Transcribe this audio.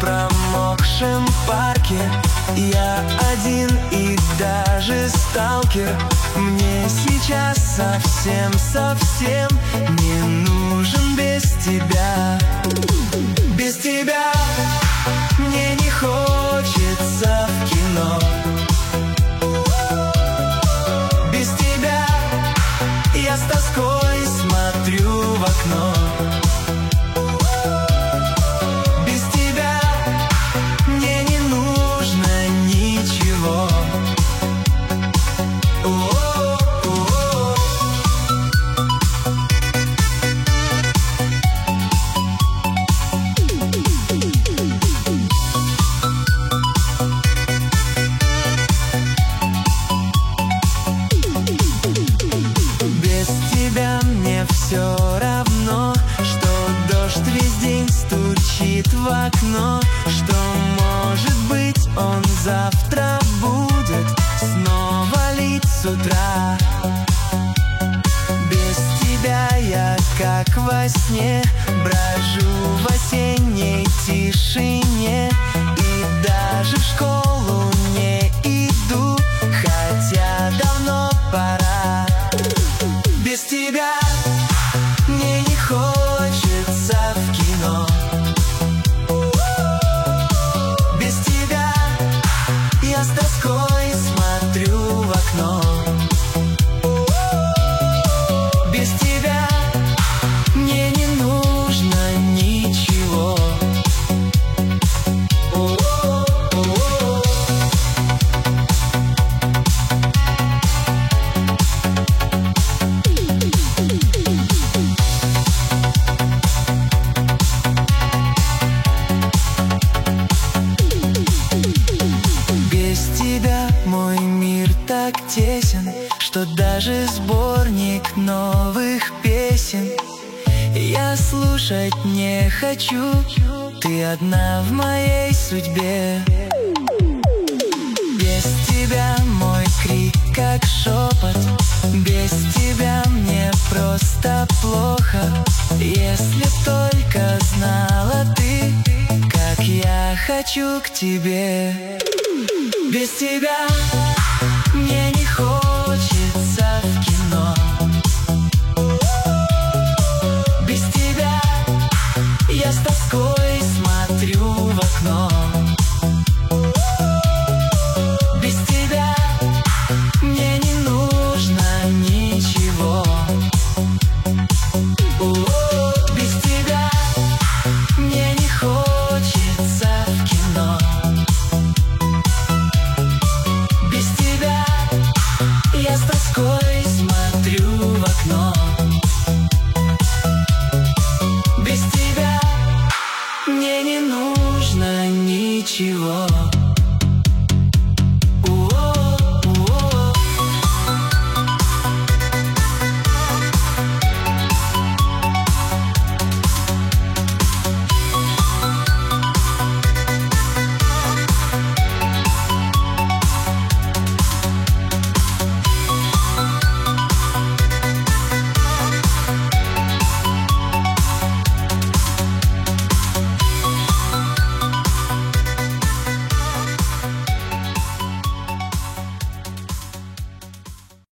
промокшем парке. Я один и даже сталкер. Мне сейчас совсем не нужен без тебя. Без тебя мне не хочется в кино. Без тебя я с тоской смотрю в окно. Без тебя мне не нужно ничего. Все равно, что дождь весь день стучит в окно, что, может быть, он завтра будет снова лить с утра. Без тебя я как во сне брожу в осенней тишине и даже в школу не иду, хотя давно пора. Без тебя мне не хочется в кино. Без тебя я с тоской смотрю в окно. Без тебя мне не нужно ничего. Мой мир так тесен, что даже сборник новых песен я слушать не хочу. Ты одна в моей судьбе. Без тебя мой крик как шепот. Без тебя мне просто плохо. Если только знала ты, как я хочу к тебе. Без тебя мне не хочется в кино. Без тебя я с тоской смотрю в окно. Без тебя мне не нужно ничего.